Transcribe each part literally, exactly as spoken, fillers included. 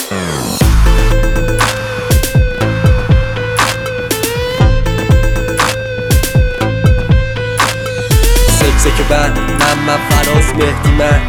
سکسک بند من من فراز مهدی من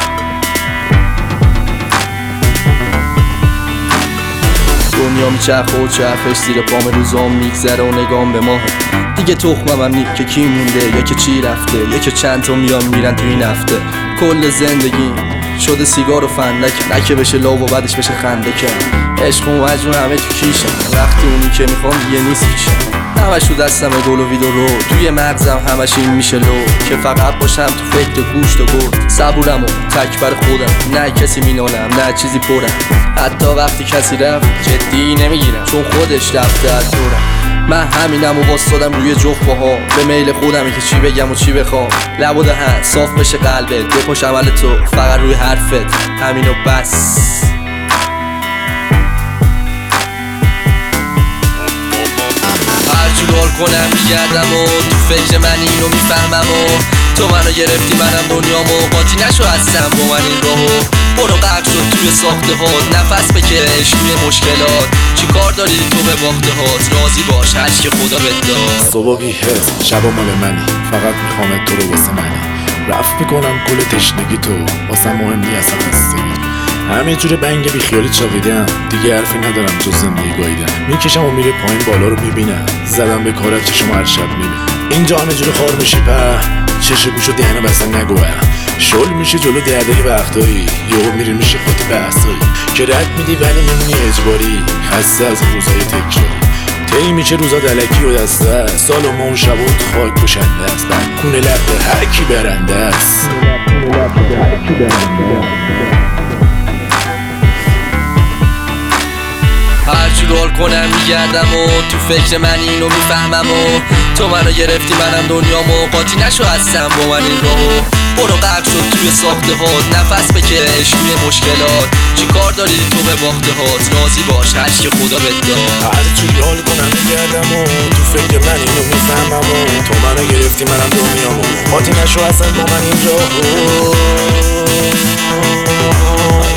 دنیا میچرخه و چرخش زیر پام روزام میگذره و نگام به ماه دیگه تخمم هم نی که کی مونده یکی چی رفته یکی چند تا میان میرن تو این هفته کل زندگی شده سیگار و فندک نه که بشه لاو و بعدش بشه خنده کرد عشق و مجنون همه تو کیشم وقتی اونی که میخوام یه نیست پیشم همش تو دستم گل و ویدو رو توی مغزم همش این میشه لو که فقط باشم تو فکر گوشت و گرد صبورم و تکبر خودم نه کسی مینالم نه چیزی پرم حتی وقتی کسی رفت جدی نمیگیرم چون خودش رفته از دورم من همینم و واسادم روی جفت ها به میل خودمه که چی بگم و چی بخوام لب و دهن صاف بشه قلبت بپاش عمل تو فقط روی حرفت همینو بس هرجور حال کنم میگردم و تو فکر من اینو میفهمم و تو منو گرفتی منم دنیامو قاطی نشو هستم با من این راهو برو غرق شد توی ساخته هات نفس بکش توی مشکلات چی کار داری تو به باخته هات راضی باش هرچی که خدا بهت داد صبح بی حس شبا مال منی فقط میخوام تو رو واسه منی رفت میکنم کل تشنگی تو واسه مهم نی اصلا هستگی همه جور بنگ بی خیالی چاقیدم دیگه حرفی ندارم جز زندگی گاییدم میکشم و میره پایین بالا رو میبینم زدم به کارت چشم هر شب میبینم اینجا همه جور خار میشی په چش گوش و دهنه بسن نگوهم شل میشه جلو درده وقتایی یهو میری میشه خاطی بحثایی که رد میدی ولی میمونی اجباری خسته از روزای تکراری طی میشه روزا دلکی و دسته سال و ماه و شب و خاک کشنده است کونه لب به هر کی برنده است هرجور حال کنم میگردم و تو فکر من اینو میفهمم و تو منو گرفتی منم دنیامو قاطی نشو هستم با من این راهو برو غرق شد توی ساخته هات نفس بکش توی مشکلات چی کار داری تو به باخته هات راضی باش هرچی که خدا بهت داد هرجور حال کنم میگردم و تو فکر من اینو میفهمم و تو منو گرفتی منم دنیامو قاطی نشو هستم با من این راهو